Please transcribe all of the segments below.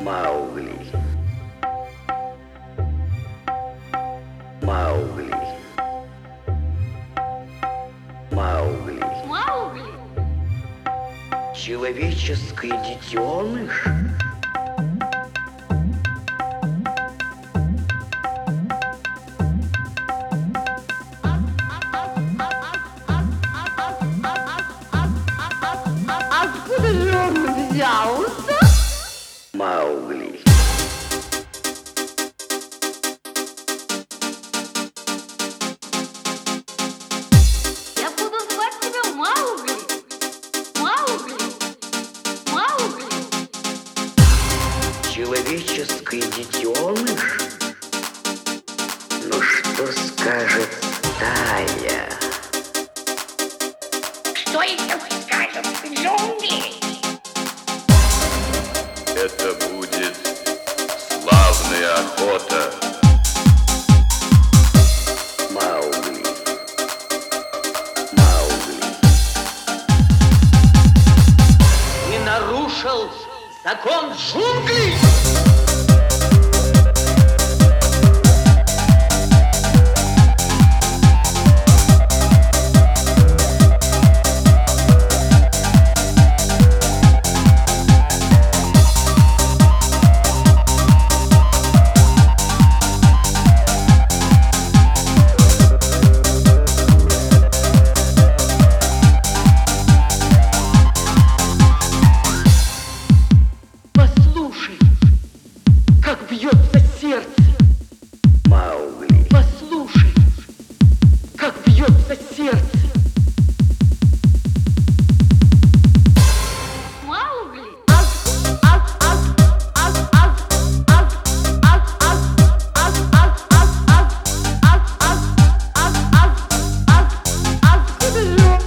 Маугли. Маугли. Маугли. Маугли. Человеческий детеныш? Откуда же он взялся? Маугли. Я буду звать тебя Маугли. Маугли. Маугли. Человеческий детеныш? Ну что скажет стая? Что еще скажут джунгли? Это будет славная охота. Маугли. Маугли. И нарушил закон джунглей. Послушай, как бьется сердце. Маугли. Послушай, как бьется сердце. Маугли. Откуда же он?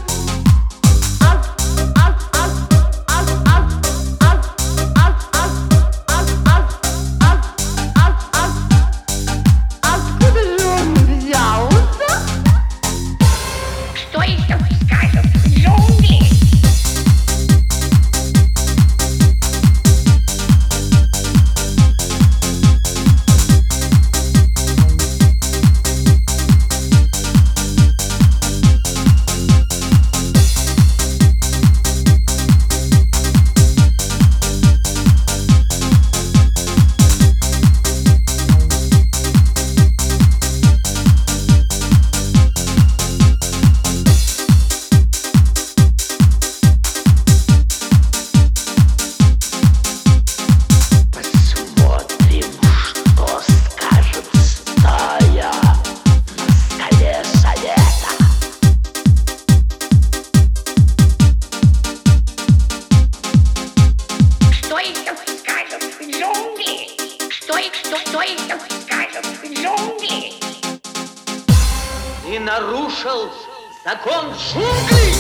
Откуда же он взялся? Что еще скажут джунгли? Посмотрим, что скажет стая на скале совета. Что еще скажут джунгли? Что еще скажут джунгли? И нарушил закон джунглей.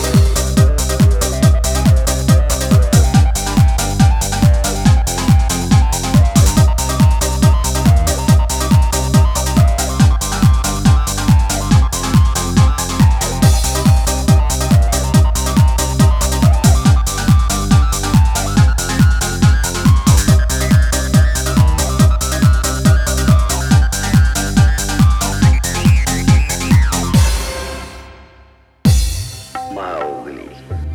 Маугли.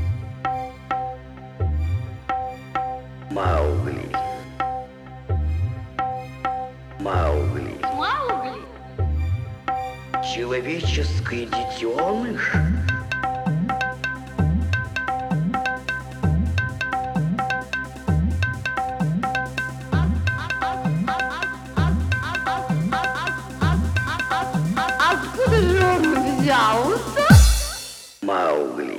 Маугли. Маугли. Маугли. Человеческий детеныш? Откуда же он взялся? Маугли.